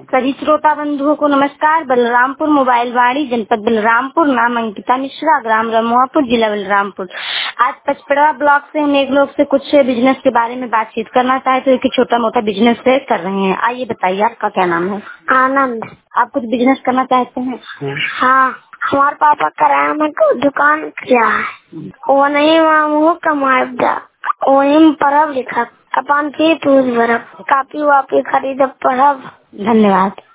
सभी श्रोता बंधुओं को नमस्कार। बलरामपुर मोबाइल वाणी, जनपद बलरामपुर, नाम अंकिता मिश्रा, ग्राम रमुआपुर, जिला बलरामपुर। आज पचपड़वा ब्लॉक से हम एक लोग से कुछ बिजनेस के बारे में बातचीत करना चाहते हैं कि छोटा मोटा बिजनेस से कर रहे हैं। आइए बताइए, आपका क्या नाम है? आनंद। आप कुछ बिजनेस करना चाहते हैं? हाँ, हमारे पापा किराया में दुकान किया है। वो नहीं मामू कमाया, वही में परब लिखा अपन की तूज बरफ, कापी वापी खरीद परब। धन्यवाद।